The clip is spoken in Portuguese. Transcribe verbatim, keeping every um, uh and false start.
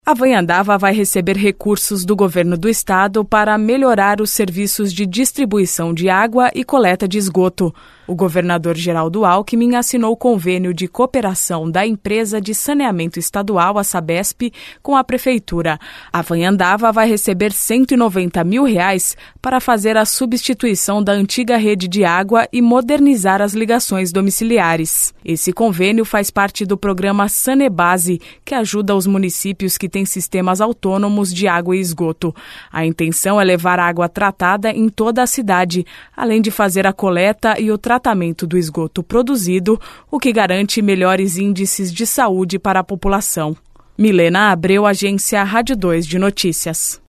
Avanhandava vai receber recursos do governo do estado para melhorar os serviços de distribuição de água e coleta de esgoto. O governador Geraldo Alckmin assinou convênio de cooperação da empresa de saneamento estadual, a Sabesp, com a prefeitura. Avanhandava vai receber cento e noventa mil reais para fazer a substituição da antiga rede de água e modernizar as ligações domiciliares. Esse convênio faz parte do programa Sanebase, que ajuda os municípios que têm sistemas autônomos de água e esgoto. A intenção é levar água tratada em toda a cidade, além de fazer a coleta e o tratamento do esgoto produzido, o que garante melhores índices de saúde para a população. Milena Abreu, Agência Rádio dois de Notícias.